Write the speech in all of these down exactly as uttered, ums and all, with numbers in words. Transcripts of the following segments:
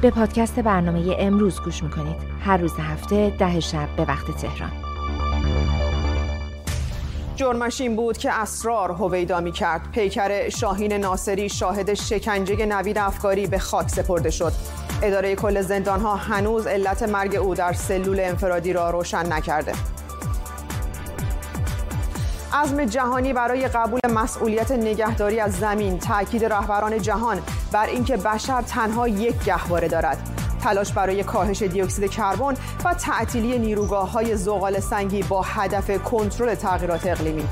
به پادکست برنامه امروز گوش میکنید. هر روز هفته ده شب به وقت تهران. جرمش این بود که اسرار هویدا می‌کرد. پیکر شاهین ناصری شاهد شکنجه نوید افکاری به خاک سپرده شد. اداره کل زندان‌ها هنوز علت مرگ او در سلول انفرادی را روشن نکرده. عزم جهانی برای قبول مسئولیت نگهداری از زمین، تاکید رهبران جهان بر اینکه بشر تنها یک گهواره دارد، تلاش برای کاهش دیوکسید کربن و تعطیلی نیروگاه‌های زغال سنگی با هدف کنترل تغییرات اقلیمی.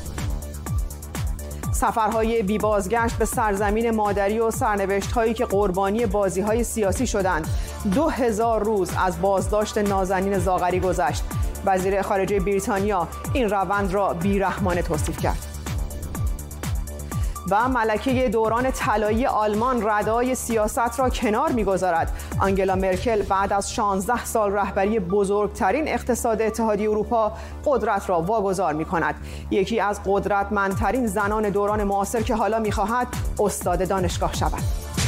سفرهای بی بازگشت به سرزمین مادری و سرنوشت‌هایی که قربانی بازی‌های سیاسی شدند. دو هزار روز از بازداشت نازنین زاغری گذشت. وزیر خارجه بریتانیا این روند را بیرحمانه توصیف کرد. و ملکه دوران طلایی آلمان ردای سیاست را کنار می‌گذارد. آنگلا مرکل بعد از شانزده سال رهبری بزرگترین اقتصاد اتحادیه اروپا قدرت را واگذار می‌کند. یکی از قدرتمندترین زنان دوران معاصر که حالا می‌خواهد استاد دانشگاه شود.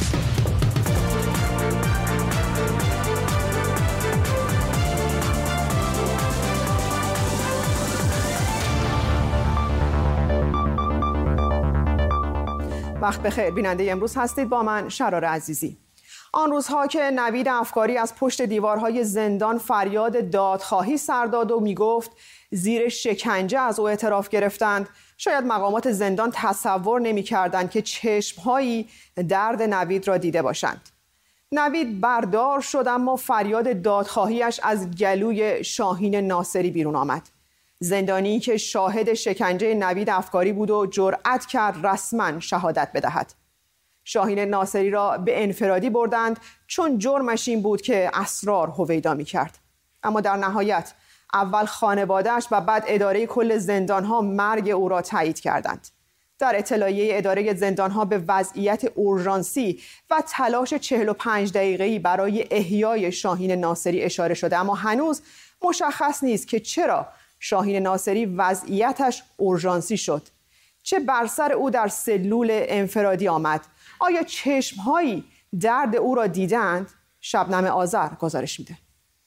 وقت بخیر بیننده امروز هستید با من شرار عزیزی. آن روزها که نوید افکاری از پشت دیوارهای زندان فریاد دادخواهی سر داد و میگفت زیر شکنجه از او اعتراف گرفتند، شاید مقامات زندان تصور نمی‌کردند که چشم‌هایی درد نوید را دیده باشند. نوید بردار شد اما فریاد دادخواهیش از گلوی شاهین ناصری بیرون آمد. زندانی که شاهد شکنجه نوید افکاری بود و جرأت کرد رسما شهادت بدهد. شاهین ناصری را به انفرادی بردند چون جرمش این بود که اسرار هویدا می‌کرد. اما در نهایت اول خانواده‌اش و بعد اداره کل زندان‌ها مرگ او را تایید کردند. در اطلاعیه اداره زندان‌ها به وضعیت اورژانسی و تلاش چهل و پنج دقیقه‌ای برای احیای شاهین ناصری اشاره شده، اما هنوز مشخص نیست که چرا شاهین ناصری وضعیتش اورژانسی شد. چه بر سر او در سلول انفرادی آمد؟ آیا چشمهایی درد او را دیدند؟ شبنم آذر گزارش میده.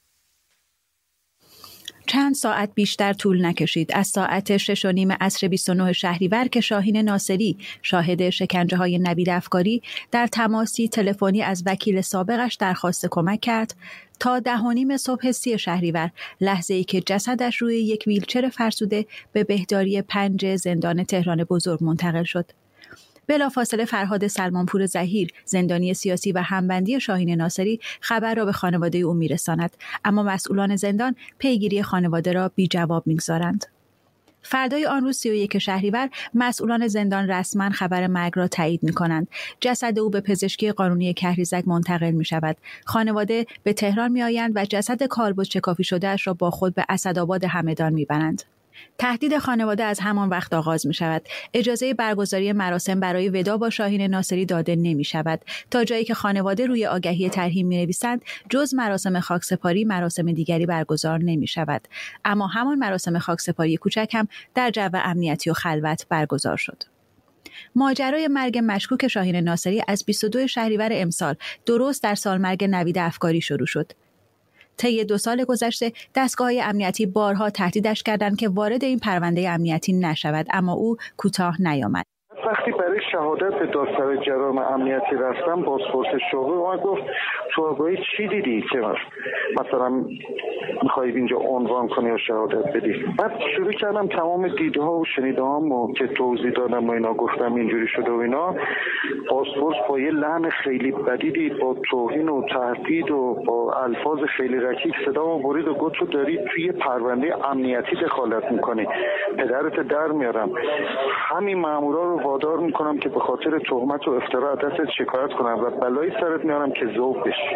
چند ساعت بیشتر طول نکشید از ساعت شش و نیم عصر بیست و نه شهریور که شاهین ناصری شاهد شکنجه های نوید افکاری در تماسی تلفنی از وکیل سابقش درخواست کمک کرد تا ده و نیم صبح سی شهریور، لحظه ای که جسدش روی یک ویلچر فرسوده به بهداری پنج زندان تهران بزرگ منتقل شد. بلافاصله فرهاد سلمانپور ظهیر، زندانی سیاسی و همبندی شاهین ناصری، خبر را به خانواده او میرساند، اما مسئولان زندان پیگیری خانواده را بی جواب میگذارند. فردای آن روز سی و یک شهریور مسئولان زندان رسما خبر مرگ را تایید می‌کنند. جسد او به پزشکی قانونی کهریزک منتقل می‌شود. خانواده به تهران می‌آیند و جسد کالبد شکافی شده‌اش را با خود به اسدآباد همدان می‌برند. تهدید خانواده از همان وقت آغاز می شود. اجازه برگزاری مراسم برای وداع با شاهین ناصری داده نمی شود. تا جایی که خانواده روی آگهی ترحیم می نویسند، جز مراسم خاکسپاری مراسم دیگری برگزار نمی شود. اما همان مراسم خاکسپاری کوچک هم در جو امنیتی و خلوت برگزار شد. ماجرای مرگ مشکوک شاهین ناصری از بیست و دو شهریور امسال، درست در سالمرگ نوید افکاری شروع شد. طی دو سال گذشته دستگاه‌های امنیتی بارها تهدیدش کردند که وارد این پرونده امنیتی نشود، اما او کوتاه نیامد. وقتی برای شهادت به دادسرای جرایم امنیتی رفتم، بازپرس شعبه اومد گفت تو آگاهی چی دیدی که مثلا میخوای اینجا عنوان کنی و شهادت بدی؟ بعد شروع کردم تمام دیده ها و شنیده هامو که توضیح دادم و اینا گفتم اینجوری شده و اینا. بازپرس با یه لحن خیلی بدیدی، با توهین و تهدید و با الفاظ خیلی رکیک صدامو برید و گفت تو داری توی پرونده امنیتی دخالت میکنی، پدرت در میارم. همین مامورا رو وادار میکنم که به خاطر تهمت و افترا دستت شکایت کنم و بلایی سرت میارم که ذوق بشی.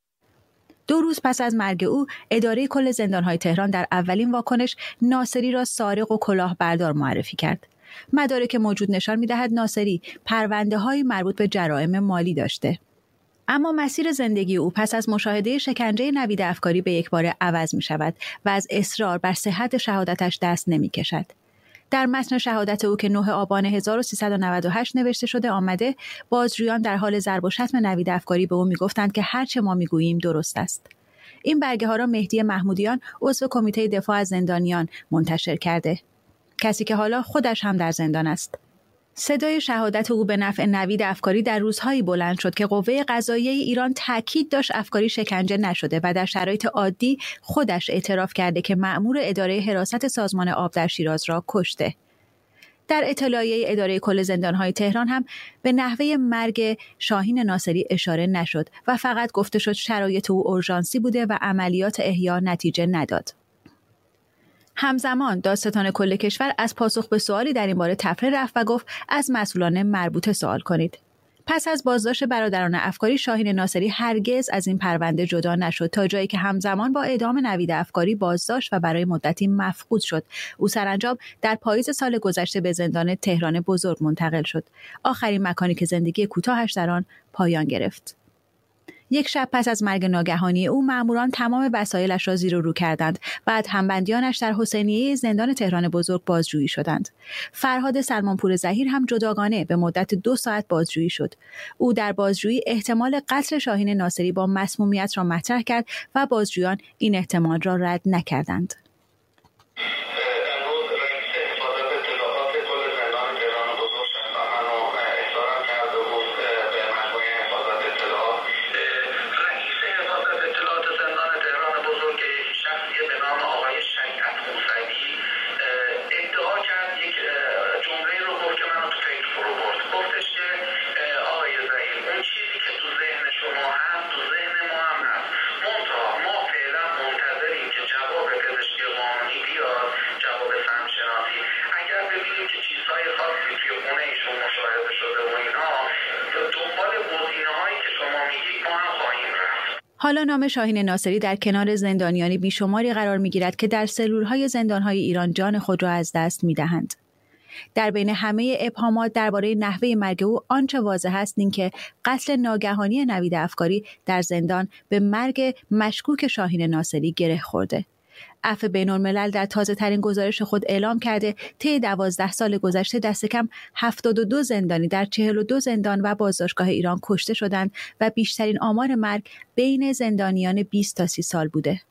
دو روز پس از مرگ او، اداره کل زندان‌های تهران در اولین واکنش ناصری را سارق و کلاهبردار معرفی کرد. مدارک موجود نشان می‌دهد ناصری پرونده‌های مربوط به جرایم مالی داشته. اما مسیر زندگی او پس از مشاهده شکنجه نوید افکاری به یکباره عوض می‌شود و از اصرار بر صحت شهادتش دست نمی‌کشد. در متن شهادت او که نه آبان هزار و سیصد و نود و هشت نوشته شده آمده بازجویان در حال ضرب و شتم نوید افکاری به او میگفتند که هر چه ما میگوییم درست است. این برگه ها را مهدی محمودیان عضو کمیته دفاع از زندانیان منتشر کرده، کسی که حالا خودش هم در زندان است. صدای شهادت او به نفع نوید افکاری در روزهایی بلند شد که قوه قضاییه ایران تاکید داشت افکاری شکنجه نشده و در شرایط عادی خودش اعتراف کرده که مأمور اداره حراست سازمان آب در شیراز را کشته. در اطلاعیه اداره کل زندانهای تهران هم به نحوه مرگ شاهین ناصری اشاره نشد و فقط گفته شد شرایط او اورژانسی بوده و عملیات احیا نتیجه نداد. همزمان دادستان کل کشور از پاسخ به سوالی در این باره تفره رفت و گفت از مسئولان مربوطه سوال کنید. پس از بازداشت برادران افکاری، شاهین ناصری هرگز از این پرونده جدا نشد تا جایی که همزمان با اعدام نوید افکاری بازداشت و برای مدتی مفقود شد. او سرانجام در پاییز سال گذشته به زندان تهران بزرگ منتقل شد، آخرین مکانی که زندگی کوتاهش در آن پایان گرفت. یک شب پس از مرگ ناگهانی او ماموران تمام وسایلش را زیر و رو کردند. بعد همبندیانش در حسینیه زندان تهران بزرگ بازجویی شدند. فرهاد سلمانپور ظهیر هم جداگانه به مدت دو ساعت بازجویی شد. او در بازجویی احتمال قتل شاهین ناصری با مسمومیت را مطرح کرد و بازجویان این احتمال را رد نکردند. حالا نام شاهین ناصری در کنار زندانیانی بیشماری قرار می‌گیرد که در سلول‌های زندان‌های ایران جان خود را از دست می‌دهند. در بین همه ابهامات درباره نحوه مرگ او آنچه واضح است این که قتل ناگهانی نوید افکاری در زندان به مرگ مشکوک شاهین ناصری گره خورده. عفو بین‌الملل در تازه‌ترین گزارش خود اعلام کرده طی دوازده سال گذشته دست کم هفتاد و دو زندانی در چهل و دو زندان و بازداشتگاه ایران کشته شدند و بیشترین آمار مرگ بین زندانیان بیست تا سی سال بوده.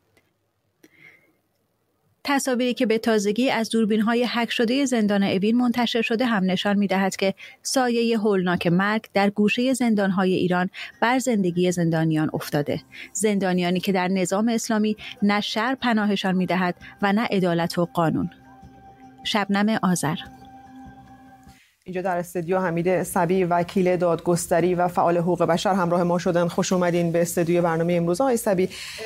تصاویری که به تازگی از دوربین‌های هک شده زندان اوین منتشر شده هم نشان می‌دهد که سایه هولناک مرگ در گوشه زندان‌های ایران بر زندگی زندانیان افتاده. زندانیانی که در نظام اسلامی نه شرع پناهشان می‌دهد و نه عدالت و قانون. شبنم آذر. اینجا در استودیو حمید صبی، وکیل دادگستری و فعال حقوق بشر همراه ما شدن. خوش اومدین به استودیو برنامه امروز. آقای صبی،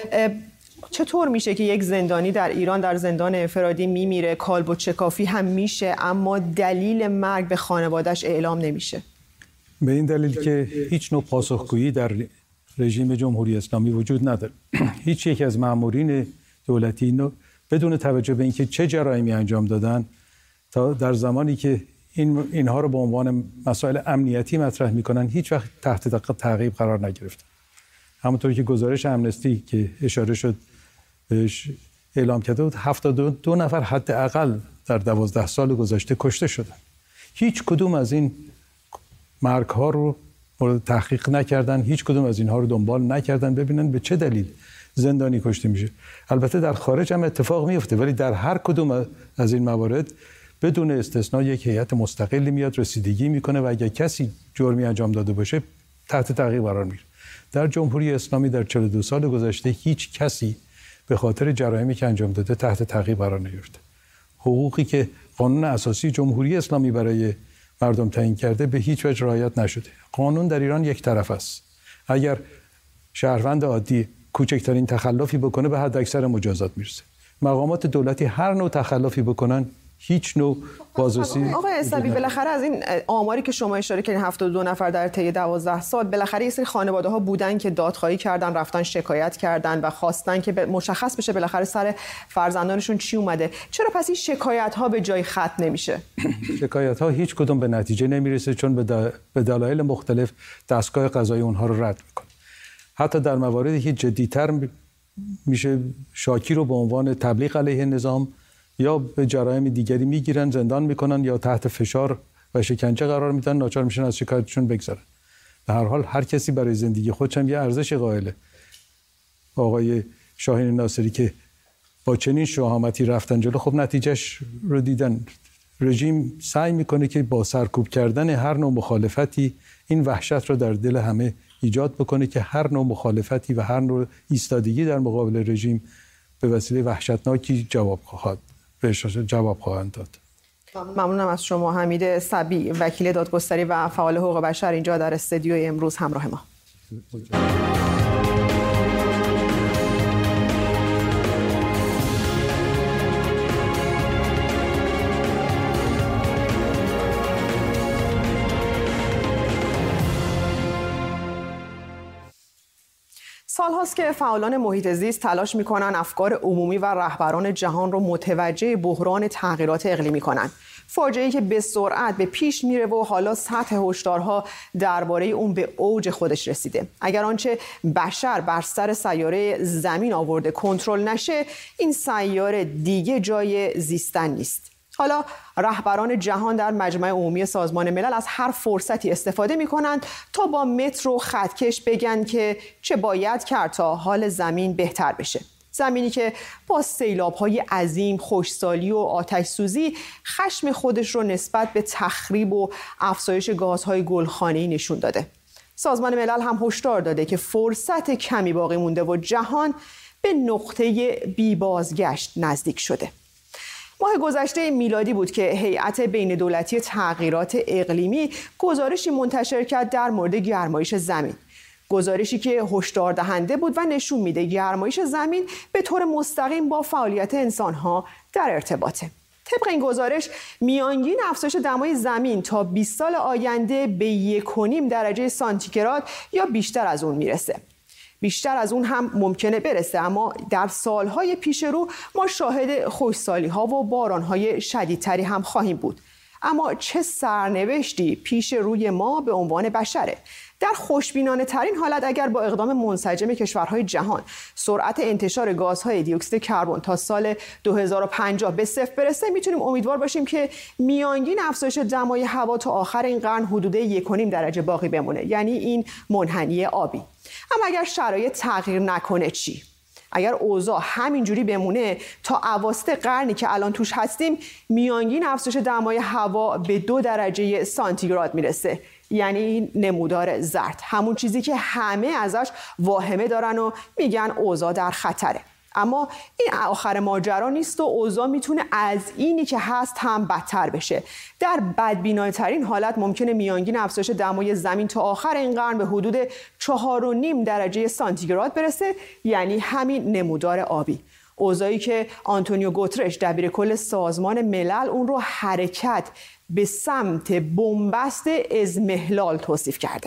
چطور میشه که یک زندانی در ایران در زندان انفرادی میمیره، کالبد شکافی هم میشه، اما دلیل مرگ به خانواده‌اش اعلام نمیشه؟ به این دلیل که هیچ نوع پاسخگویی در رژیم جمهوری اسلامی وجود نداره. هیچ یک از مامورین دولتی اینو بدون توجه به اینکه چه جرائمی انجام دادن تا در زمانی که این اینها رو به عنوان مسائل امنیتی مطرح میکنن هیچ وقت تحت تعقیب قرار نگرفتن. همونطوری که گزارش امنستی که اشاره شد بهش اعلام کرده بود، هفتاد و دو نفر حداقل در دوازده سال گذشته کشته شدن. هیچ کدوم از این مرگ ها رو مورد تحقیق نکردن، هیچ کدوم از اینها رو دنبال نکردن ببینن به چه دلیل زندانی کشته میشه. البته در خارج هم اتفاق میفته، ولی در هر کدوم از این موارد بدون استثنا یک هیئت مستقلی میاد رسیدگی میکنه و اگر کسی جرمی انجام داده باشه تحت تعقیب قرار میگیره. در جمهوری اسلامی در چهل و دو سال گذشته هیچ کسی به خاطر جرایمی که انجام داده تحت تعقیب قرار نگرفته. حقوقی که قانون اساسی جمهوری اسلامی برای مردم تعیین کرده به هیچ وجه رعایت نشده. قانون در ایران یک طرف است. اگر شهروند عادی کوچکترین تخلفی بکنه به حد اکثر مجازات میرسه. مقامات دولتی هر نوع تخلفی بکنن هیچ نوع بازرسی. آقای صبی، بالاخره از این آماری که شما اشاره کردین هفتاد و دو نفر در طی دوازده سال، بالاخره یه سری خانواده‌ها بودن که دادخواهی کردن، رفتن شکایت کردن و خواستن که مشخص بشه بالاخره سر فرزندانشون چی اومده. چرا پس این شکایت‌ها به جای ختم نمیشه؟ شکایت‌ها هیچ کدوم به نتیجه نمیرسه، چون به دلایل مختلف دستگاه قضایی اونها رو رد میکنه. حتی در مواردی که جدی‌تر میشه شاکی رو به عنوان تبلیغ علیه نظام یا به جرایم دیگری میگیرن، زندان میکنن یا تحت فشار و شکنجه قرار میدن، ناچار میشن از شکایتشون بگذرن. در هر حال هر کسی برای زندگی خودش هم یه ارزش قائله. آقای شاهین ناصری که با چنین شهامتی رفتن جلو، خب نتیجهش رو دیدن. رژیم سعی میکنه که با سرکوب کردن هر نوع مخالفتی این وحشت رو در دل همه ایجاد بکنه که هر نوع مخالفتی و هر نوع ایستادگی در مقابل رژیم به وسیله وحشتناکی جواب خواهد بهش جواب خواهند داد. ممنونم از شما حمید صبی، وکیل دادگستری و فعال حقوق بشر، اینجا در استودیوی امروز همراه ما. سال‌هاست که فعالان محیط زیست تلاش می‌کنند افکار عمومی و رهبران جهان رو متوجه بحران تغییرات اقلیمی کنند. فاجعه‌ای که به سرعت به پیش میره و حالا سطح هشدارها درباره اون به اوج خودش رسیده. اگر آنچه بشر بر سر سیاره زمین آورده کنترل نشه، این سیاره دیگه جای زیستن نیست. حالا رهبران جهان در مجمع عمومی سازمان ملل از هر فرصتی استفاده می‌کنند تا با متر و خطکش بگن که چه باید کرد تا حال زمین بهتر بشه. زمینی که با سیلاب‌های عظیم، خشکسالی و آتش‌سوزی خشم خودش رو نسبت به تخریب و افزایش گازهای گلخانه‌ای نشون داده. سازمان ملل هم هشدار داده که فرصت کمی باقی مونده و جهان به نقطه بی بازگشت نزدیک شده. ماه گذشته میلادی بود که هیئت بین دولتی تغییرات اقلیمی گزارشی منتشر کرد در مورد گرمایش زمین. گزارشی که هشدار دهنده بود و نشون میده گرمایش زمین به طور مستقیم با فعالیت انسان‌ها در ارتباطه. طبق این گزارش میانگین افزایش دمای زمین تا بیست سال آینده به یک و نیم درجه سانتیگراد یا بیشتر از اون میرسه. بیشتر از اون هم ممکنه برسه، اما در سالهای پیش رو ما شاهد خشکسالی‌ها و باران‌های شدیدتری هم خواهیم بود. اما چه سرنوشتی پیش روی ما به عنوان بشره؟ در خوشبینانه ترین حالت اگر با اقدام منسجم کشورهای جهان سرعت انتشار گازهای دی اکسید کربن تا سال دو هزار و پنجاه به صفر برسه، میتونیم امیدوار باشیم که میانگین افزایش دمای هوا تا آخر این قرن حدود یک و نیم درجه باقی بمونه، یعنی این منحنی آبی. اما اگر شرایط تغییر نکنه چی؟ اگر اوضاع همینجوری بمونه تا اواسط قرنی که الان توش هستیم، میانگین افزایش دمای هوا به دو درجه سانتیگراد میرسه، یعنی نمودار زرد، همون چیزی که همه ازش واهمه دارن و میگن اوضاع در خطره. اما این آخر ماجرا نیست و اوضاع میتونه از اینی که هست هم بدتر بشه. در بدبینانه‌ترین حالت ممکنه میانگین افزایش دمای زمین تا آخر این قرن به حدود چهار و نیم درجه سانتیگراد برسه، یعنی همین نمودار آبی. اوضاعی که آنتونیو گوترش دبیر کل سازمان ملل اون رو حرکت به سمت بنبست اضمحلال توصیف کرده.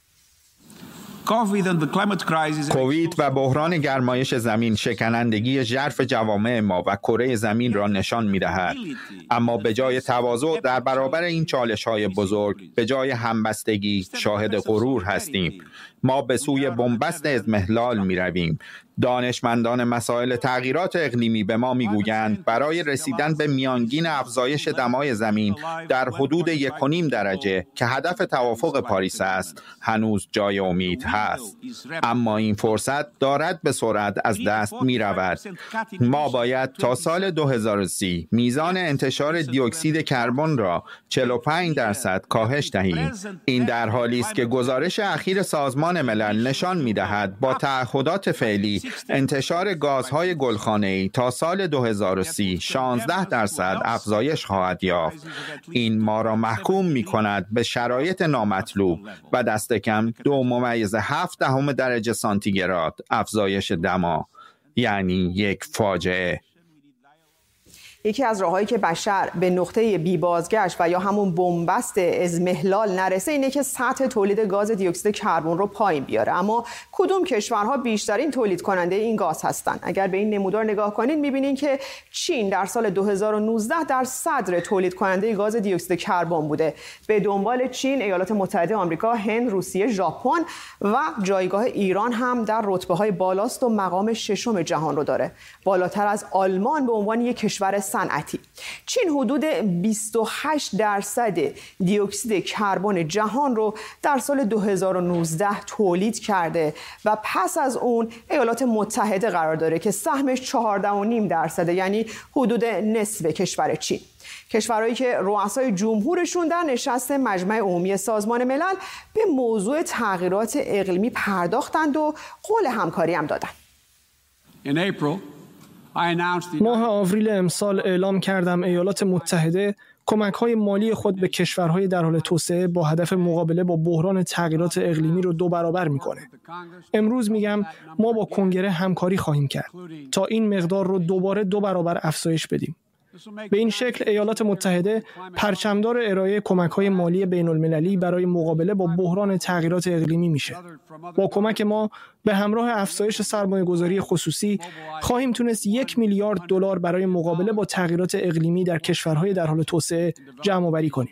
کووید و بحران گرمایش زمین شکنندگی ژرف جوامع ما و کره زمین را نشان می‌دهد. اما به جای تواضع در برابر این چالش‌های بزرگ، به جای همبستگی شاهد غرور هستیم. ما به سوی بنبست اضمحلال می‌رویم. دانشمندان مسائل تغییرات اقلیمی به ما میگویند برای رسیدن به میانگین افزایش دمای زمین در حدود یک و نیم درجه که هدف توافق پاریس است، هنوز جای امید هست. اما این فرصت دارد به سرعت از دست می رود. ما باید تا سال دو هزار و سی میزان انتشار دی اکسید کربن را چهل و پنج درصد کاهش دهیم. این در حالی است که گزارش اخیر سازمان ملل نشان می دهد با تعهدات فعلی انتشار گازهای گلخانه‌ای تا سال دو هزار و سی شانزده درصد افزایش خواهد یافت. این ما را محکوم می کند به شرایط نامطلوب و دست کم دو ممیز هفت دهم درجه سانتیگراد افزایش دما، یعنی یک فاجعه. یکی از راههایی که بشر به نقطه بی بازگشت و یا همون بنبست اضمحلال نرسه اینه که سطح تولید گاز دی اکسید کربن رو پایین بیاره. اما کدوم کشورها بیشترین تولید کننده این گاز هستن؟ اگر به این نمودار نگاه کنید می‌بینید که چین در سال دو هزار و نوزده در صدر تولید کننده گاز دی اکسید کربن بوده. به دنبال چین ایالات متحده آمریکا، هند، روسیه، ژاپن و جایگاه ایران هم در رتبه‌های بالاست و مقام ششم جهان رو داره. بالاتر از آلمان به عنوان یک کشور صنعتی. چین حدود بیست و هشت درصد دیوکسید کربن جهان رو در سال دو هزار و نوزده تولید کرده و پس از اون ایالات متحده قرار داره که سهمش چهارده و نیم درصده، یعنی حدود نصف کشور چین. کشورهایی که رؤسای جمهورشون در نشست مجمع عمومی سازمان ملل به موضوع تغییرات اقلیمی پرداختند و قول همکاری هم دادند. ماه آوریل امسال اعلام کردم ایالات متحده کمک‌های مالی خود به کشورهای در حال توسعه با هدف مقابله با بحران تغییرات اقلیمی رو دو برابر می‌کنه. امروز میگم ما با کنگره همکاری خواهیم کرد تا این مقدار رو دوباره دو برابر افزایش بدیم. به این شکل ایالات متحده پرچمدار ارائه کمک‌های مالی بین‌المللی برای مقابله با بحران تغییرات اقلیمی میشه. با کمک ما به همراه افزایش سرمایه‌گذاری خصوصی خواهیم تونست یک میلیارد دلار برای مقابله با تغییرات اقلیمی در کشورهای در حال توسعه جمع‌آوری کنیم.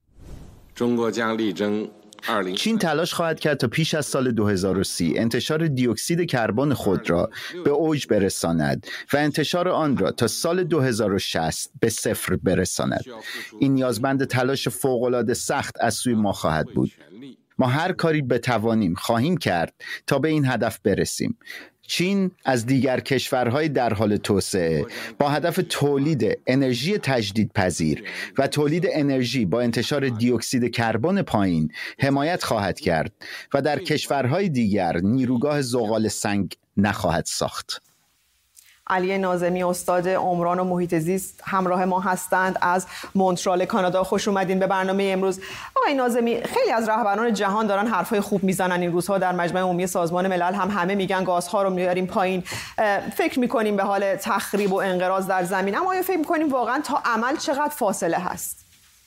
چین تلاش خواهد کرد تا پیش از سال دو هزار و سی انتشار دیوکسید کربن خود را به اوج برساند و انتشار آن را تا سال دو هزار و شصت به صفر برساند. این نیازمند تلاش فوق‌العاده سخت از سوی ما خواهد بود. ما هر کاری بتوانیم خواهیم کرد تا به این هدف برسیم. چین از دیگر کشورهای در حال توسعه با هدف تولید انرژی تجدیدپذیر و تولید انرژی با انتشار دیوکسید کربن پایین حمایت خواهد کرد و در کشورهای دیگر نیروگاه ذغال سنگ نخواهد ساخت. علی ناظمی، استاد عمران و محیط زیست، همراه ما هستند از مونترال کانادا. خوش اومدین به برنامه امروز. آقای ناظمی، خیلی از رهبران جهان دارن حرفای خوب میزنن این روزها. در مجمع عمومی سازمان ملل هم همه میگن گازها رو میاریم پایین، فکر میکنیم به حال تخریب و انقراض در زمین، اما آیا فکر میکنیم واقعا تا عمل چقدر فاصله هست؟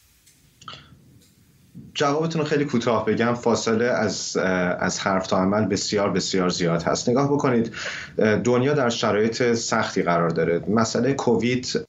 جوابتون رو خیلی کوتاه بگم، فاصله از از حرف تا عمل بسیار بسیار زیاد هست. نگاه بکنید، دنیا در شرایط سختی قرار داره. مسئله کووید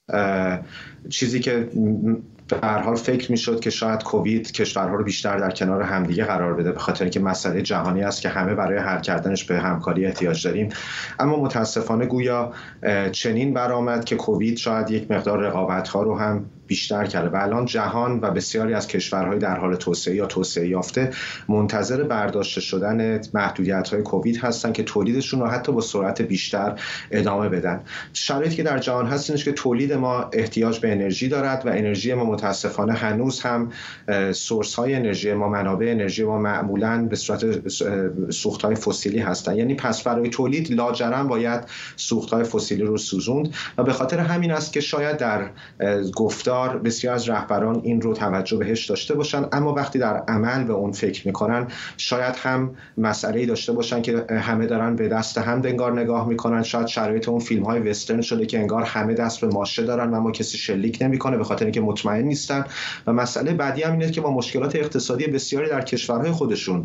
چیزی که به هر حال فکر میشد که شاید کووید کشورها رو بیشتر در کنار همدیگه قرار بده، به خاطر اینکه مسئله جهانی است که همه برای حل کردنش به همکاری احتیاج داریم. اما متاسفانه گویا چنین برآمد که کووید شاید یک مقدار رقابت‌ها رو هم بیشتر کرده و الان جهان و بسیاری از کشورهای در حال توسعه یا توسعه یافته منتظر برداشته شدن محدودیت‌های کووید هستن که تولیدشون رو حتی با سرعت بیشتر ادامه بدن. شرایطی که در جهان هست اینه که تولید ما احتیاج به انرژی دارد و انرژی ما متاسفانه هنوز هم سورس‌های انرژی ما، منابع انرژی ما معمولاً به صورت سوخت‌های فسیلی هستن. یعنی پس برای تولید لاجرم باید سوخت‌های فسیلی رو سوزوند و به خاطر همین است که شاید در گفتار بسیار از رهبران این رو توجه بهش داشته باشن، اما وقتی در عمل به اون فکر میکنن شاید هم مسئله‌ای داشته باشن که همه دارن به دست هم انگار نگاه میکنن. شاید شرایط اون فیلم‌های وسترن شده که انگار همه دست به ماشه دارن اما کسی شلیک نمیکنه به خاطر اینکه مطمئن نیستن. و مسئله بعدی هم اینه که با مشکلات اقتصادی بسیاری در کشورهای خودشون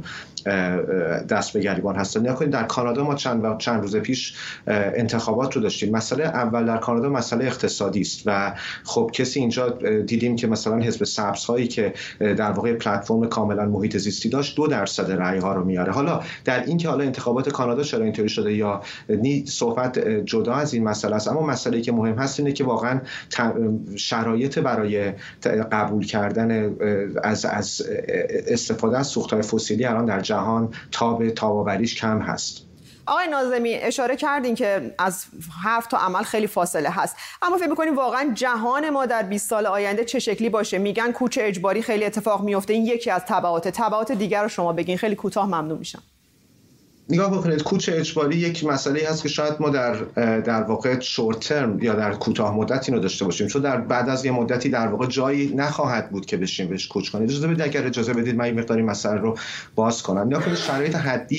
دست به گریبان هستن. نگاه کنید در کانادا ما چند چند روز پیش انتخابات رو داشتیم. مسئله اول در کانادا مسئله اقتصادی است و خب کسی اینجا دیدیم که مثلا حزب سبزهایی که در واقع پلتفرم کاملا محیط زیستی داشت دو درصد رأی ها رو میاره. حالا در این که حالا انتخابات کانادا چرا اینطوری شده یا نی صحبت جدا از این مسئله است، اما مسئله که مهم هست اینه که واقعا شرایط برای قبول کردن از از استفاده از سوخت‌های فسیلی الان در جهان تاب تاب‌آوریش کم هست. آقای ناظمی، اشاره کردین که از حرف تا عمل خیلی فاصله هست، اما فکر می‌کنیم واقعا جهان ما در بیست سال آینده چه شکلی باشه؟ میگن کوچ اجباری خیلی اتفاق میفته، این یکی از تبعات. تبعات دیگر رو شما بگین، خیلی کوتاه ممنون میشم. نگاه بکنید، کوچ اجباری یک مسئله هست که شاید ما در در واقع شورت ترم یا در کوتاه مدت اینو داشته باشیم، چون در بعد از یه مدتی در واقع جایی نخواهد بود که بشیم بهش کوچ کنید. اجازه بدید اگر اجازه بدید من این مقداری مسئله رو باز کنم. نگاه کنید، شرایط حدی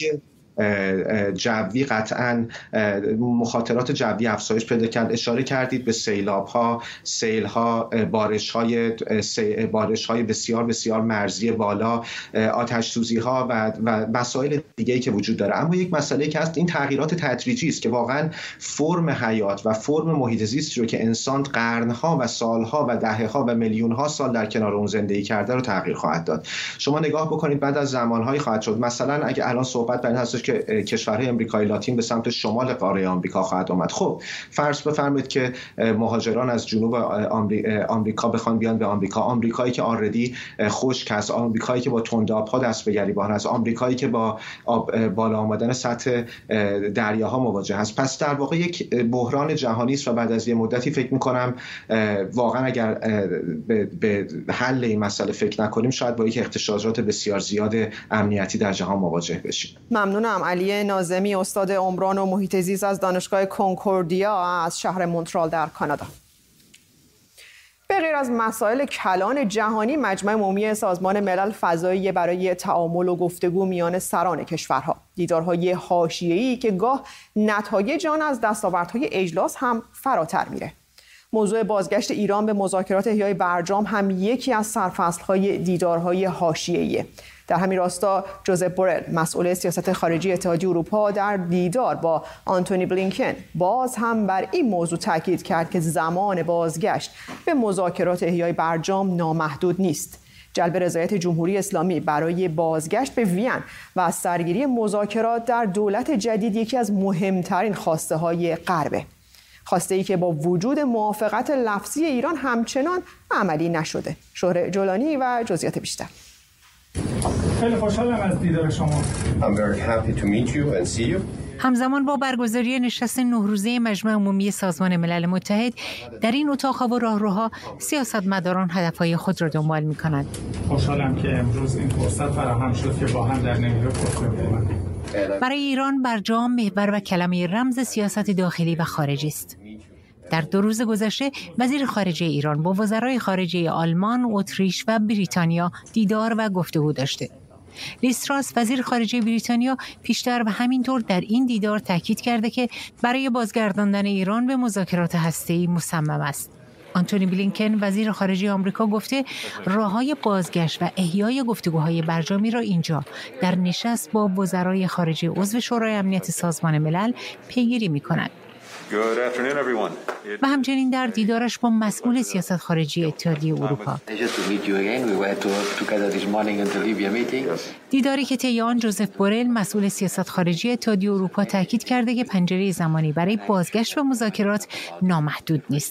جوی قطعاً مخاطرات جوی افزایش پیدا کرد. اشاره کردید به سیلاب‌ها، سیل‌ها، بارش‌های بارش‌های بسیار بسیار مرزی بالا، آتش‌سوزی‌ها و و مسائل دیگه‌ای که وجود داره. اما یک مسئله که هست این تغییرات تدریجی است که واقعاً فرم حیات و فرم محیط زیستی رو که انسان قرن‌ها و سال‌ها و دهه‌ها و میلیون‌ها سال در کنار اون زندگی کرده رو تغییر خواهد داد. شما نگاه بکنید بعد از زمان‌هایی خواهد شد، مثلا اگه الان صحبت بر این هستش که کشورهای امریکای لاتین به سمت شمال قاره آمریکا خواهد آمد. خب فرض بفرمایید که مهاجران از جنوب آمریکا بخوان بیان به آمریکا، آمریکایی که آردی خشک است، آمریکایی که با تنداب‌ها دست به گریبان است، آمریکایی که با بالا آمدن سطح دریاها مواجه است. پس در واقع یک بحران جهانی است و بعد از یه مدتی فکر می‌کنم واقعا اگر به حل این مسئله فکر نکنیم شاید با یک اغتشاشات بسیار زیاد امنیتی در جهان مواجه بشیم. ممنونم. علی ناظمی، استاد عمران و محیط زیست از دانشگاه کنکوردیا از شهر مونترال در کانادا. به غیر از مسائل کلان جهانی، مجمع عمومی سازمان ملل فضایی برای تعامل و گفتگو میان سران کشورها، دیدارهای حاشیه‌ای که گاه نتایج آن از دستاوردهای اجلاس هم فراتر میره. موضوع بازگشت ایران به مذاکرات احیای برجام هم یکی از سرفصل‌های دیدارهای حاشیه‌ایه. در همین راستا جوزف بورل، مسئول سیاست خارجی اتحادیه اروپا، در دیدار با آنتونی بلینکن باز هم بر این موضوع تاکید کرد که زمان بازگشت به مذاکرات احیای برجام نامحدود نیست. جلب رضایت جمهوری اسلامی برای بازگشت به وین و سرگیری مذاکرات در دولت جدید یکی از مهمترین خواسته های غربه. خواسته ای که با وجود موافقت لفظی ایران همچنان عملی نشده. شهره جولانی و جزئیات بیشتر. خیلی خوشحالم از دیدار شما. I'm very happy to meet you and see you. همزمان با برگزاری نشست نه روزه مجمع عمومی سازمان ملل متحد، در این اتاق‌ها و راهروها سیاستمداران هدف‌های خود را دنبال می‌کنند. خوشحالم که امروز این فرصت فراهم شد که با هم در نیویورک گفتگو کنیم. برای ایران برجام محور و کلمه رمز سیاست داخلی و خارجی است. در دو روز گذشته وزیر خارجه ایران با وزرای خارجه آلمان، اتریش و بریتانیا دیدار و گفتگو داشته. لیز تراس، وزیر خارجه بریتانیا، پیشتر و همینطور در این دیدار تاکید کرده که برای بازگرداندن ایران به مذاکرات هسته‌ای مصمم است. آنتونی بلینکن، وزیر خارجه آمریکا، گفته راههای بازگشت و احیای گفتگوهای برجامی را اینجا در نشست با وزرای خارجه عضو شورای امنیت سازمان ملل پیگیری می‌کند. و همچنین در دیدارش با مسئول سیاست خارجی اتحادیه اروپا. دیداری که طی آن جوزف بورل، مسئول سیاست خارجی اتحادیه اروپا، تاکید کرده که پنجره زمانی برای بازگشت به مذاکرات نامحدود نیست.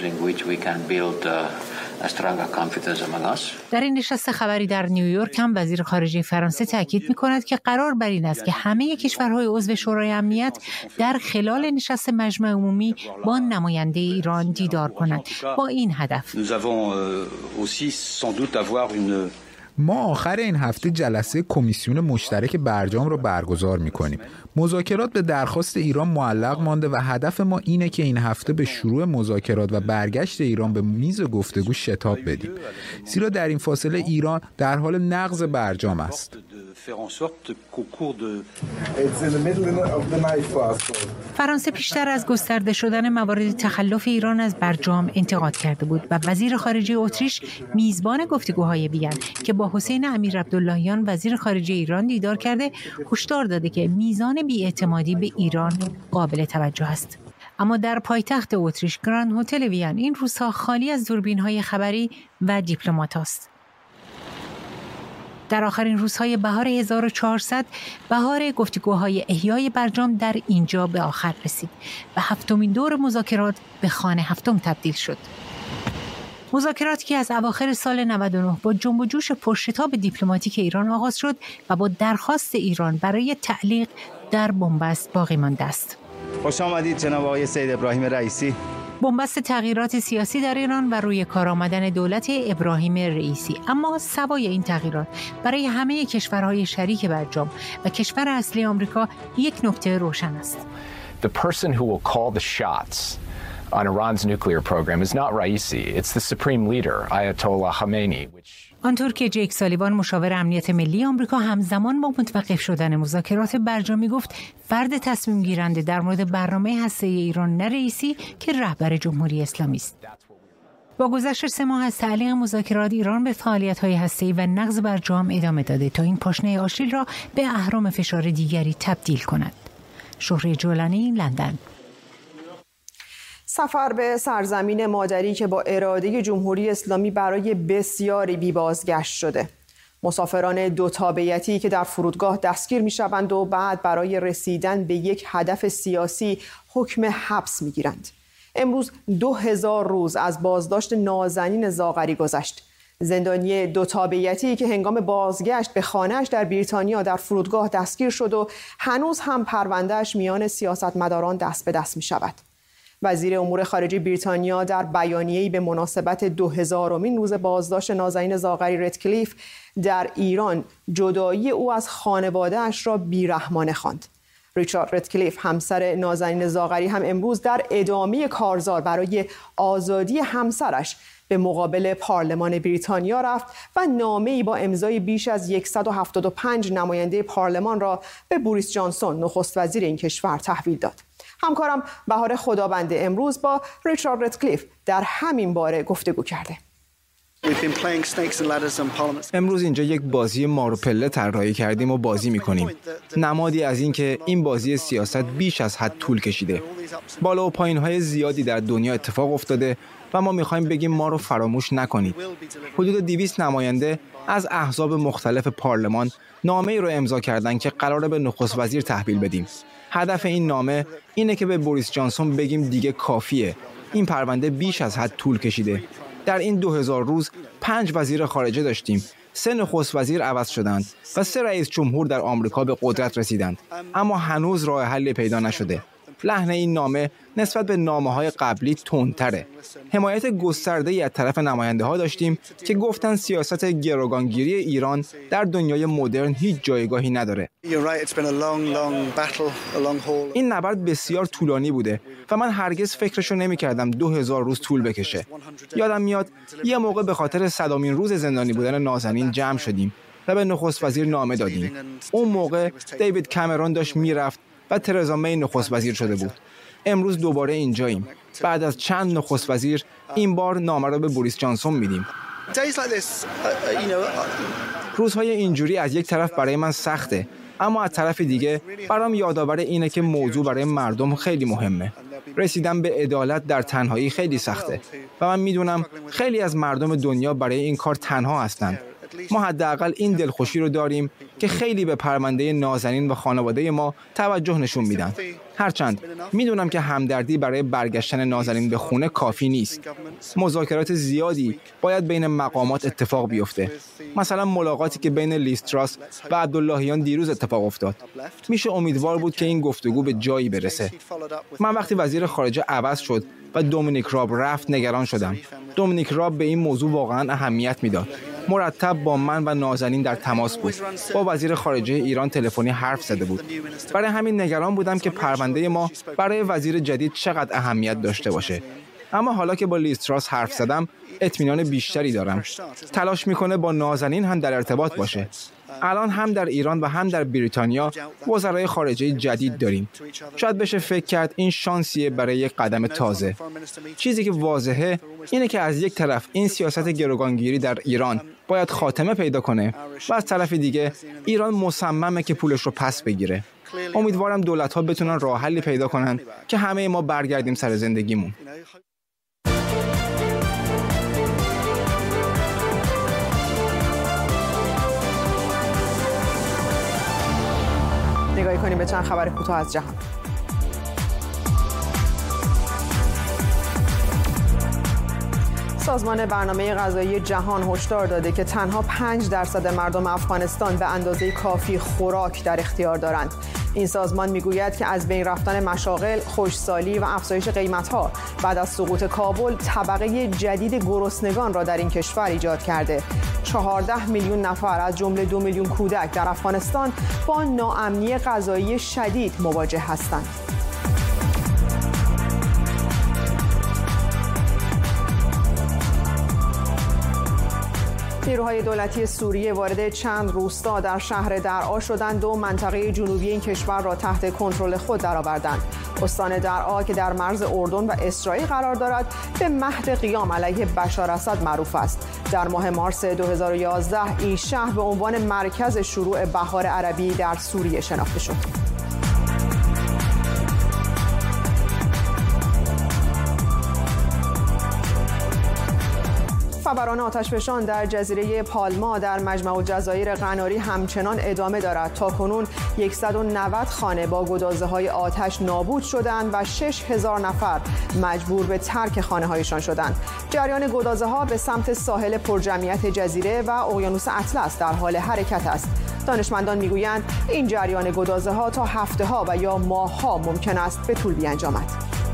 در این نشست خبری در نیویورک هم وزیر خارجه فرانسه تاکید می‌کند که قرار بر این است که همه کشورهای عضو شورای امنیت در خلال نشست مجمع عمومی با نماینده ایران دیدار کنند با این هدف. ما آخر این هفته جلسه کمیسیون مشترک برجام را برگزار می‌کنیم. مذاکرات به درخواست ایران معلق مانده و هدف ما اینه که این هفته به شروع مذاکرات و برگشت ایران به میز گفتگو شتاب بدیم. زیرا در این فاصله ایران در حال نقض برجام است. فرانسه پیشتر از گسترده شدن موارد تخلف ایران از برجام انتقاد کرده بود و وزیر خارجه اتریش، میزبان گفتگوهای وین که با حسین امیرعبداللهیان وزیر خارجه ایران دیدار کرده، هشدار داده که میزان بی‌اعتمادی به ایران قابل توجه است. اما در پایتخت اتریش، گراند هتل وین این روزها خالی از دوربین‌های خبری و دیپلمات است. در آخرین روزهای بهار هزار و چهارصد، بهار گفتگوهای احیای برجام در اینجا به آخر رسید و هفتمین دور مذاکرات به خانه هفتم تبدیل شد. مذاکراتی که از اواخر سال نود و نه با جنب و جوش پرشتاب دیپلماتیک ایران آغاز شد و با درخواست ایران برای تعلیق در بنبست باقی مانده است. خوش آمدید جناب آقای سید ابراهیم رئیسی. بنبست تغییرات سیاسی در ایران و روی کار آمدن دولت ابراهیم رئیسی، اما سوای این تغییرات برای همه کشورهای شریک برجام و کشور اصلی آمریکا یک نکته روشن است. The person who will call the shots on Iran's nuclear program is not Raisi, it's the supreme leader, Ayatollah Khamenei. آنطور که جیک سالیوان، مشاور امنیت ملی آمریکا، همزمان با متوقف شدن مذاکرات برجامی گفت فرد تصمیم گیرنده در مورد برنامه هسته‌ای ایران نه رئیسی که رهبر جمهوری اسلامی است. با گذشت سه ماه از تعلیق مذاکرات، ایران به فعالیت‌های هسته‌ای و نقض برجام ادامه داده تا این پاشنه آشیل را به اهرم فشار دیگری تبدیل کند. شهره جولانی، لندن. سفر به سرزمین مادری که با اراده جمهوری اسلامی برای بسیاری بی بازگشت شده. مسافران دو تابعیتی که در فرودگاه دستگیر می‌شوند و بعد برای رسیدن به یک هدف سیاسی حکم حبس می‌گیرند. امروز دو هزار روز از بازداشت نازنین زاغری گذشت. زندانی دو تابعیتی که هنگام بازگشت به خانه‌اش در بریتانیا در فرودگاه دستگیر شد و هنوز هم پرونده‌اش میان سیاستمداران دست به دست می‌شود. وزیر امور خارجه بریتانیا در بیانیه‌ای به مناسبت دو هزارمین روز بازداشت نازنین زاغری رتکلیف در ایران جدایی او از خانواده‌اش را بیرحمانه خواند. ریچارد رتکلیف همسر نازنین زاغری هم امروز در ادامه کارزار برای آزادی همسرش به مقابل پارلمان بریتانیا رفت و نامه‌ای با امضای بیش از صد و هفتاد و پنج نماینده پارلمان را به بوریس جانسون نخست وزیر این کشور تحویل داد. همکارم بهار خدابنده امروز با ریچارد رتکلیف در همین باره گفتگو کرده. امروز اینجا یک بازی مار و پله طراحی کردیم و بازی می‌کنیم. نمادی از این که این بازی سیاست بیش از حد طول کشیده. بالا و پایین‌های زیادی در دنیا اتفاق افتاده و ما می‌خوایم بگیم ما رو فراموش نکنید. حدود دویست نماینده از احزاب مختلف پارلمان نامه‌ای رو امضا کردند که قراره به نخست وزیر تحویل بدیم. هدف این نامه اینه که به بوریس جانسون بگیم دیگه کافیه. این پرونده بیش از حد طول کشیده. در این دو هزار روز پنج وزیر خارجه داشتیم. سه نخست وزیر عوض شدند و سه رئیس جمهور در آمریکا به قدرت رسیدند. اما هنوز راه حلی پیدا نشده. لحن این نامه نسبت به نامه‌های قبلی تندتره. حمایت گسترده‌ای از طرف نماینده‌ها داشتیم که گفتن سیاست گروگانگیری ایران در دنیای مدرن هیچ جایگاهی نداره. این نبرد بسیار طولانی بوده و من هرگز فکرشو نمی‌کردم دو هزار روز طول بکشه. یادم میاد یه موقع به خاطر صدامین روز زندانی بودن نازنین جمع شدیم و به نخست وزیر نامه دادیم. اون موقع دیوید کامرون داشت میرفت و ترزا می نخست وزیر شده بود. امروز دوباره اینجاییم. بعد از چند نخست وزیر این بار نامه را به بوریس جانسون میدیم. روزهای اینجوری از یک طرف برای من سخته، اما از طرف دیگه برام یادآور اینه که موضوع برای مردم خیلی مهمه. رسیدن به عدالت در تنهایی خیلی سخته و من میدونم خیلی از مردم دنیا برای این کار تنها هستند. ما حداقل این دلخوشی رو داریم که خیلی به پرونده نازنین و خانواده ما توجه نشون میدن. هرچند میدونم که همدردی برای برگشتن نازنین به خونه کافی نیست. مذاکرات زیادی باید بین مقامات اتفاق بیفته. مثلا ملاقاتی که بین لیز تراس و عبداللهیان دیروز اتفاق افتاد. میشه امیدوار بود که این گفتگو به جایی برسه. من وقتی وزیر خارجه عوض شد و دومینیک راب رفت نگران شدم. دومینیک راب به این موضوع واقعا اهمیت میداد. مرتب با من و نازنین در تماس بود. با وزیر خارجه ایران تلفنی حرف زده بود. برای همین نگران بودم که پرونده ما برای وزیر جدید چقدر اهمیت داشته باشه. اما حالا که با لیز تراس حرف زدم، اطمینان بیشتری دارم. تلاش میکنه با نازنین هم در ارتباط باشه. الان هم در ایران و هم در بریتانیا وزرای خارجه جدید داریم. شاید بشه فکر کرد این شانسیه برای یک قدم تازه. چیزی که واضحه اینه که از یک طرف این سیاست گروگانگیری در ایران باید خاتمه پیدا کنه و از طرف دیگه ایران مصممه که پولش رو پس بگیره. امیدوارم دولت‌ها بتونن راه حلی پیدا کنن که همه ما برگردیم سر زندگیمون. نگاهی کنیم به چند خبر کوتاه از جهان. سازمان برنامه غذایی جهان هشدار داده که تنها پنج درصد مردم افغانستان به اندازه کافی خوراک در اختیار دارند. این سازمان میگوید که از بین رفتن مشاغل، خشکسالی و افزایش قیمت‌ها بعد از سقوط کابل طبقه جدید گرسنگان را در این کشور ایجاد کرده. چهارده میلیون نفر از جمله دو میلیون کودک در افغانستان با ناامنی غذایی شدید مواجه هستند. نیروهای دولتی سوریه وارد چند روستا در شهر درعا شدند و منطقه جنوبی این کشور را تحت کنترل خود درآوردند. استان درعا که در مرز اردن و اسرائیل قرار دارد به مهد قیام علیه بشار اسد معروف است. در ماه مارس دو هزار و یازده این شهر به عنوان مرکز شروع بهار عربی در سوریه شناخته شد. فوران آتشفشان در جزیره پالما در مجمع الجزایر قناری همچنان ادامه دارد. تاکنون صد و نود خانه با گدازه‌های آتش نابود شدند و شش هزار نفر مجبور به ترک خانه‌هایشان شدند. جریان گدازه‌ها به سمت ساحل پرجمعیت جزیره و اقیانوس اطلس در حال حرکت است. دانشمندان میگویند این جریان گدازه‌ها تا هفته‌ها و یا ماه‌ها ممکن است به طول بیانجامد.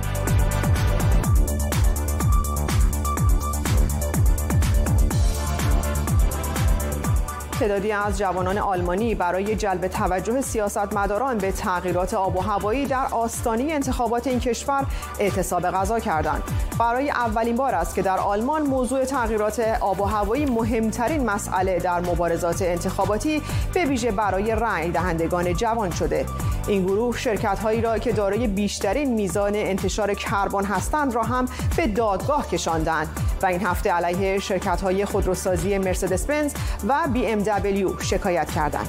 تعدادی از جوانان آلمانی برای جلب توجه سیاستمداران به تغییرات آب و هوایی در آستانه انتخابات این کشور اعتصاب غذا کردند. برای اولین بار است که در آلمان موضوع تغییرات آب و هوایی مهمترین مسئله در مبارزات انتخاباتی به ویژه برای رأی دهندگان جوان شده. این گروه شرکت‌هایی را که دارای بیشترین میزان انتشار کربن هستند را هم به دادگاه کشاندند و این هفته علیه شرکت‌های خودروسازی مرسدس بنز و بی ام دبلیو شکایت کردند.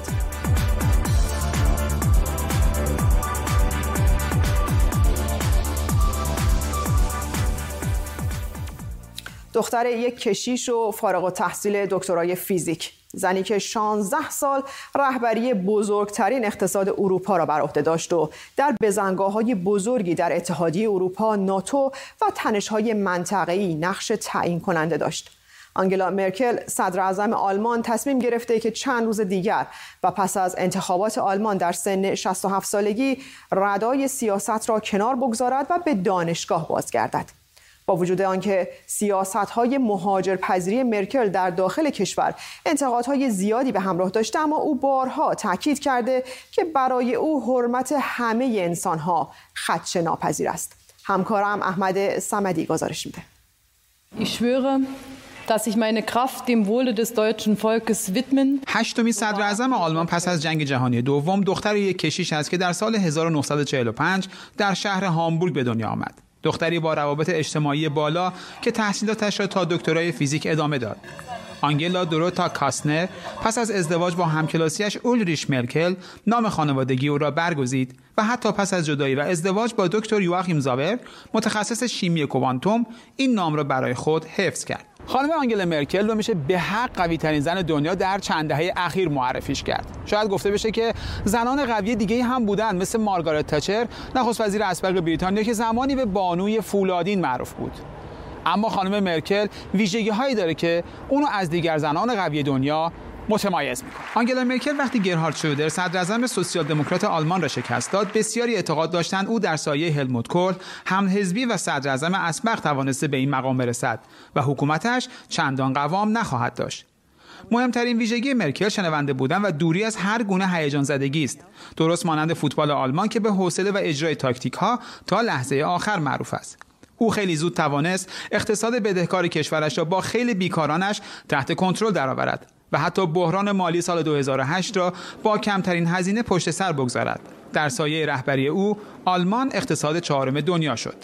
دختر یک کشیش و فارغ التحصیل دکترای فیزیک، زنی که شانزده سال رهبری بزرگترین اقتصاد اروپا را بر عهده داشت و در بزنگاه‌های بزرگی در اتحادیه اروپا، ناتو و تنش‌های منطقه‌ای نقش تعیین کننده داشت. آنگلا مرکل صدر اعظم آلمان تصمیم گرفته که چند روز دیگر و پس از انتخابات آلمان در سن شصت و هفت سالگی ردای سیاست را کنار بگذارد و به دانشگاه بازگردد. با وجود آنکه سیاست‌های مهاجرپذیری مرکل در داخل کشور انتقادهای زیادی به همراه داشته، اما او بارها تاکید کرده که برای او حرمت همه انسان‌ها خدشه ناپذیر است. همکارم احمد صمدی گزارش میده. Ich schwöre, dass ich meine Kraft dem Wohle des deutschen Volkes widmen. هشتمین صدر اعظم آلمان پس از جنگ جهانی دوم دختر یک کشیش است که در سال هزار و نهصد و چهل و پنج در شهر هامبورگ به دنیا آمد. دختری با روابط اجتماعی بالا که تحصیلاتش را تا دکترای فیزیک ادامه داد. آنگلا دوروتا کاستنر پس از ازدواج با همکلاسیش اولریش مرکل نام خانوادگی او را برگزید و حتی پس از جدایی و ازدواج با دکتر یواخیم زاور متخصص شیمی کوانتوم این نام را برای خود حفظ کرد. خانم آنگلا مرکل رو میشه به حق قوی ترین زن دنیا در چند دهه اخیر معرفیش کرد. شاید گفته بشه که زنان قوی دیگه هم بودن، مثل مارگارت تاچر نخست وزیر اسبق بریتانیا که زمانی به بانوی فولادین معروف بود. اما خانم مرکل ویژگی هایی داره که اونو از دیگر زنان قوی دنیا متمایز میکنه. آنگلا مرکل وقتی گرهارد شرودر صدر اعظم سوسیال دموکرات آلمان را شکست داد، بسیاری اعتقاد داشتند او در سایه هلموت کول هم حزبی و صدر اعظم اسبق توانسته به این مقام برسد و حکومتش چندان قوام نخواهد داشت. مهمترین ویژگی مرکل شنونده بودن و دوری از هر گونه هیجان زدگی است، درست مانند فوتبال آلمان که به حوصله و اجرای تاکتیک ها تا لحظه آخر معروف است. او خیلی زود توانست اقتصاد بدهکار کشورش را با خیلی بیکارانش تحت کنترل درآورد و حتی بحران مالی سال دو هزار و هشت را با کمترین هزینه پشت سر بگذارد. در سایه رهبری او آلمان اقتصاد چهارم دنیا شد.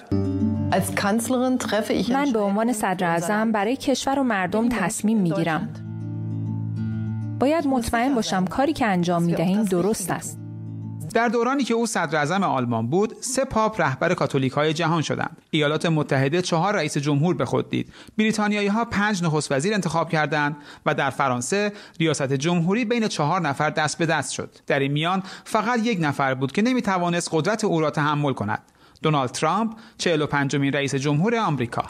من به عنوان صدر اعظم برای کشور و مردم تصمیم میگیرم. باید مطمئن باشم کاری که انجام میدهیم درست است. در دورانی که او صدر اعظم آلمان بود، سه پاپ رهبر کاتولیک‌های جهان شدند. ایالات متحده چهار رئیس جمهور به خود دید. بریتانیایی‌ها پنج نخست وزیر انتخاب کردند و در فرانسه ریاست جمهوری بین چهار نفر دست به دست شد. در این میان فقط یک نفر بود که نمی‌توانست قدرت او را تحمل کند. دونالد ترامپ، چهل و پنجمین رئیس جمهور آمریکا.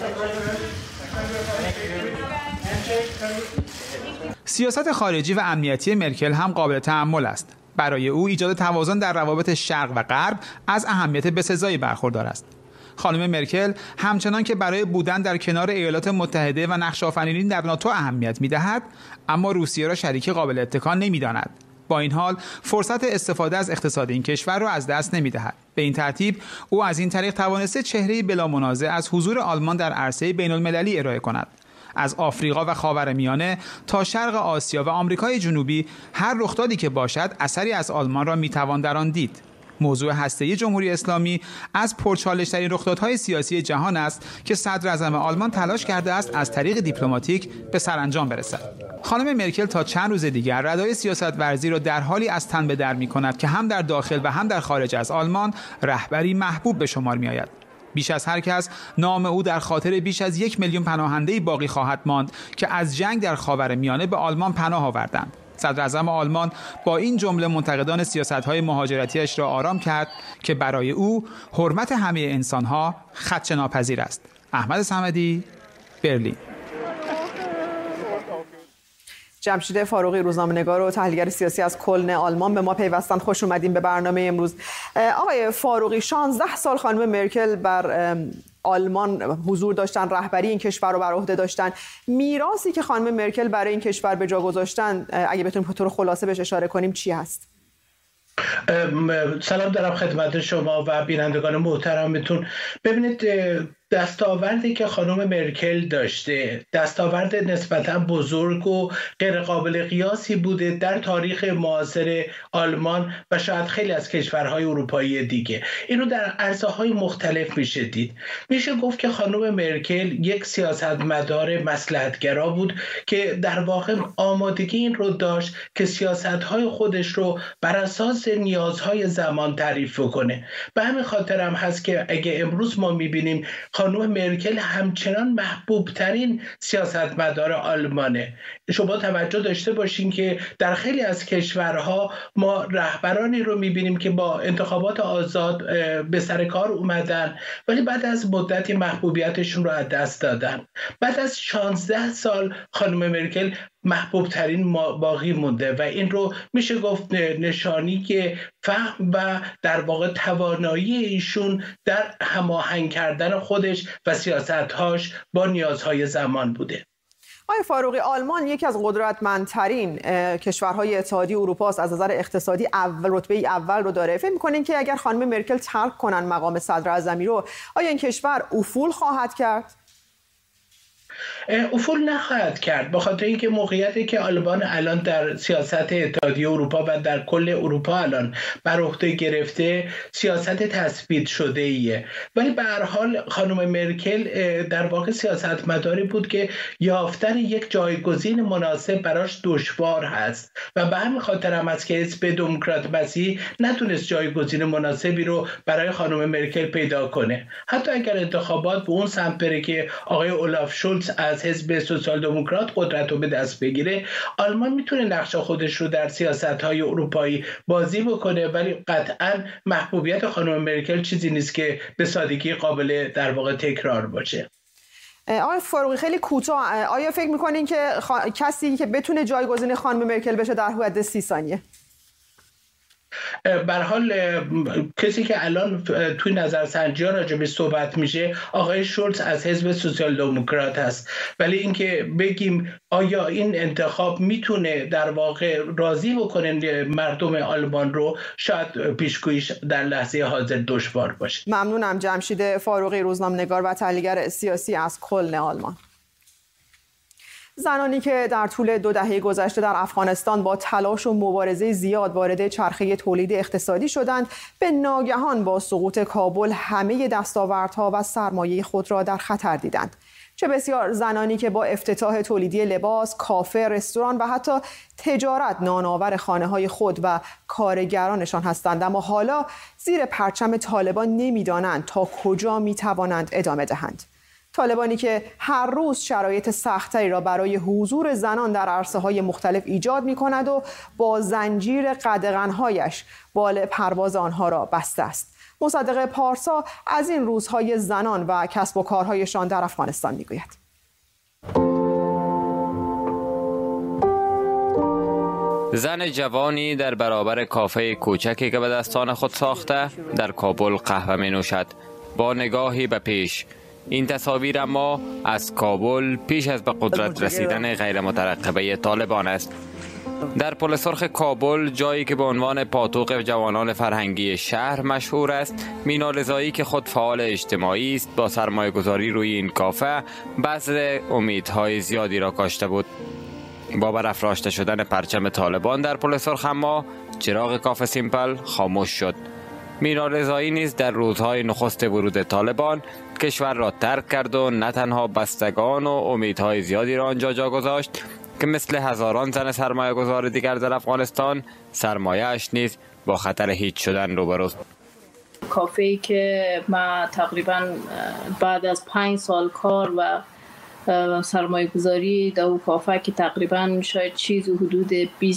سیاست خارجی و امنیتی مرکل هم قابل تأمل است. برای او ایجاد توازن در روابط شرق و غرب از اهمیت بسزایی برخوردار است. خانم مرکل همچنان که برای بودن در کنار ایالات متحده و نقش آفرینی در ناتو اهمیت می‌دهد، اما روسیه را شریک قابل اتکا نمی‌داند. با این حال فرصت استفاده از اقتصاد این کشور را از دست نمی‌دهد. به این ترتیب او از این طریق توانسته چهره‌ای بلا منازع از حضور آلمان در عرصه بین‌المللی ارائه کند. از آفریقا و خاورمیانه تا شرق آسیا و آمریکای جنوبی هر رخدادی که باشد اثری از آلمان را میتوان در آن دید. موضوع هسته‌ای جمهوری اسلامی از پرچالش‌ترین رخدادهای سیاسی جهان است که صدر اعظم آلمان تلاش کرده است از طریق دیپلماتیک به سرانجام برسد. خانم مرکل تا چند روز دیگر ردای سیاست ورزی را در حالی از تن به در می‌کند که هم در داخل و هم در خارج از آلمان رهبری محبوب به شمار می‌آید. بیش از هر کس نام او در خاطر بیش از یک میلیون پناهنده باقی خواهد ماند که از جنگ در خاورمیانه به آلمان پناه آوردند. صدر اعظم آلمان با این جمله منتقدان سیاست‌های مهاجرتیش را آرام کرد که برای او حرمت همه انسان‌ها خدشه‌ناپذیر است. احمد صمدی، برلین. جمشید فاروقی، روزنامه‌نگار و تحلیلگر سیاسی از کلن آلمان، به ما پیوستن. خوش اومدین به برنامه امروز. آقای فاروقی، شانزده سال خانم مرکل بر آلمان حضور داشتن، رهبری این کشور رو بر عهده داشتن. میراثی که خانم مرکل برای این کشور به جا گذاشتن، اگه بتونیم به طور خلاصه بهش اشاره کنیم، چی هست؟ سلام دارم خدمت شما و بینندگان محترمتون. ببینید، دستاوردی که خانم مرکل داشته دستاورد نسبتا بزرگ و غیر قابل قیاسی بوده در تاریخ معاصر آلمان و شاید خیلی از کشورهای اروپایی دیگه. اینو در عرصه‌های مختلف میشه دید. میشه گفت که خانم مرکل یک سیاستمدار مصلحت‌گرا بود که در واقع آمادگی این رو داشت که سیاست‌های خودش رو بر اساس نیازهای زمان تعریف کنه. به همین خاطر هم هست که اگه امروز ما میبینیم خانم مرکل همچنان محبوب ترین سیاستمدار آلمانه. شما توجه داشته باشین که در خیلی از کشورها ما رهبرانی رو میبینیم که با انتخابات آزاد به سر کار اومدن ولی بعد از مدتی محبوبیتشون رو از دست دادن. بعد از شانزده سال خانم مرکل محبوب ترین باقی مونده و این رو میشه گفت نشانی که فهم و در واقع توانایی ایشون در هماهنگ کردن خودش و سیاست‌هاش با نیازهای زمان بوده. آقای فاروقی، آلمان یکی از قدرتمندترین کشورهای اتحادیه اروپا است، از نظر اقتصادی اول رتبه اول رو داره. فکر می‌کنین که اگر خانم مرکل ترک کنن مقام صدر اعظمی رو، آیا این کشور افول خواهد کرد؟ افول نخواهد کرد، به خاطر اینکه موقعیتی که آلمان الان در سیاست اتحادیه اروپا و در کل اروپا الان بر عهده گرفته سیاست تثبیت شده ایه. ولی به هر حال خانم مرکل در واقع سیاستمداری بود که یافتن یک جایگزین مناسب براش دشوار هست و به همین خاطر هم است که حزب دموکرات مسیح نتونست جایگزین مناسبی رو برای خانم مرکل پیدا کنه. حتی اگر انتخابات به اون سمت بره که آقای اولاف شولز از حزب سوسیال دموکرات قدرت رو به دست بگیره، آلمان میتونه نقش خودش رو در سیاست‌های اروپایی بازی بکنه، ولی قطعاً محبوبیت خانم مرکل چیزی نیست که به سادگی قابل در واقع تکرار باشه. آقای فاروقی، خیلی کوتاه، آیا فکر میکنین که خ... کسی که بتونه جایگزین خانم مرکل بشه در حدود سی ثانیه؟ به هر حال کسی که الان توی نظرسنجی‌ها راجع به صحبت میشه آقای شولز از حزب سوسیال دموکرات هست، ولی اینکه بگیم آیا این انتخاب میتونه در واقع راضی بکنه مردم آلمان رو، شاید پیشگوییش در لحظه حاضر دشوار باشه. ممنونم. جمشید فاروقی، روزنامه‌نگار و تحلیلگر سیاسی از کلن آلمان. زنانی که در طول دو دهه گذشته در افغانستان با تلاش و مبارزه زیاد وارد چرخه تولید اقتصادی شدند، به ناگهان با سقوط کابل همه دستاوردها و سرمایه خود را در خطر دیدند. چه بسیار زنانی که با افتتاح تولیدی لباس، کافه، رستوران و حتی تجارت نانآور خانه‌های خود و کارگرانشان هستند، اما حالا زیر پرچم طالبان نمی‌دانند تا کجا می‌توانند ادامه دهند. طالبانی که هر روز شرایط سخت‌تری را برای حضور زنان در عرصه‌های مختلف ایجاد می‌کند و با زنجیر قدغن‌هایش بال پرواز آنها را بسته است. مصدق پارسا از این روزهای زنان و کسب و کارهایشان در افغانستان می‌گوید. زن جوانی در برابر کافه کوچکی که به دستان خود ساخته در کابل قهوه می‌نوشد، با نگاهی به پیش. این تصاویر اما از کابل پیش از به قدرت رسیدن غیر مترقبه طالبان است. در پل سرخ کابل، جایی که به عنوان پاتوق جوانان فرهنگی شهر مشهور است، مینا رضایی که خود فعال اجتماعی است، با سرمایه گذاری روی این کافه بذر امیدهای زیادی را کاشته بود. با برافراشته شدن پرچم طالبان در پل سرخ اما چراغ کافه سیمپل خاموش شد. مینا رضایی نیز در روزهای نخست ورود طالبان کشور را ترک کرد و نه تنها بستگان و امیدهای زیادی را آنجا جا گذاشت که مثل هزاران زن سرمایه گذار دیگر در افغانستان، سرمایه‌اش نیز با خطر هیچ شدن روبروست. کافه‌ای که ما تقریبا بعد از پنج سال کار و سرمایه گذاری در اون کافه که تقریبا شاید چیز حدود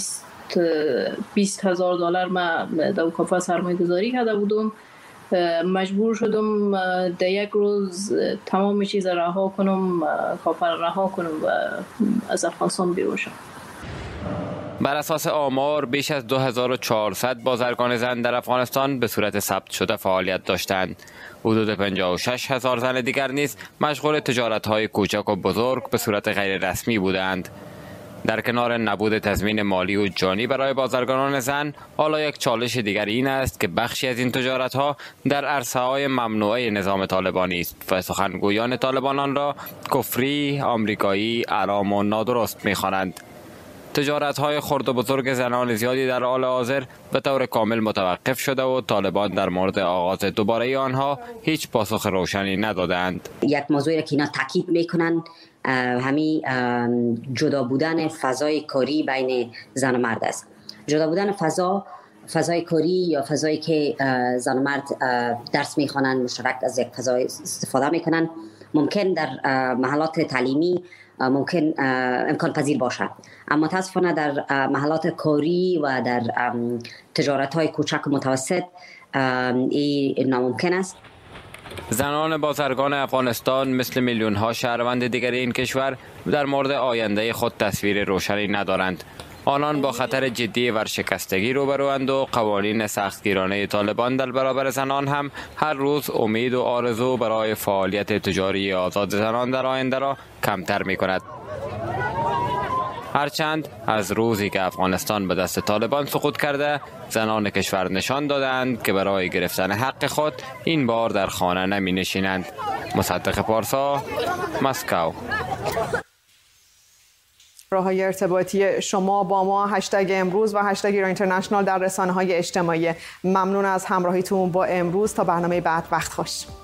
بیست هزار دلار ما در اون کافه سرمایه گذاری کرده بودم، مجبور شدم در یک روز تمام چیز رها کنم، کافه رها کنم و از افغانستان بیرون شم. بر اساس آمار بیش از دو هزار و چهارصد بازرگان زن در افغانستان به صورت ثبت شده فعالیت داشتند. حدود پنجاه و شش هزار زن دیگر نیز مشغول تجارت‌های کوچک و بزرگ به صورت غیر رسمی بودند. در کنار نبود تضمین مالی و جانی برای بازرگانان زن، حالا یک چالش دیگر این است که بخشی از این تجارت‌ها در عرصه‌های ممنوعه نظام طالبانی است و سخنگویان طالبان آن را کفری، آمریکایی، حرام و نادرست می‌خوانند. تجارت‌های خرد و بزرگ زنان زیادی در حال حاضر به طور کامل متوقف شده و طالبان در مورد آغاز دوباره آنها هیچ پاسخ روشنی ندادند. یک موضوعی را که اینا تاکید میکنن همین جدا بودن فضای کاری بین زن و مرد است. جدا بودن فضا، فضای کاری یا فضایی که زن و مرد درس میخوانند مشترک از یک فضای استفاده میکنن ممکن در محلات تعلیمی ممکن امکان پذیر باشد، اما متاسفانه در محلات کاری و در تجارت های کوچک و متوسط این ناممکن است. زنان بازرگان افغانستان مثل میلیون ها شهروند دیگر این کشور در مورد آینده خود تصویر روشنی ندارند. آنان با خطر جدی ورشکستگی روبروند و قوانین سختگیرانه طالبان در برابر زنان هم هر روز امید و آرزو برای فعالیت تجاری آزاد زنان در آینده را کمتر می کند. هرچند از روزی که افغانستان به دست طالبان سقوط کرده، زنان کشور نشان دادند که برای گرفتن حق خود این بار در خانه نمی نشینند. مصدق پارسا، مسکو. راه‌های ارتباطی شما با ما هشتگ امروز و هشتگ ایران اینترنشنال در رسانه‌های اجتماعی. ممنون از همراهیتون با امروز. تا برنامه بعد، وقت خوش.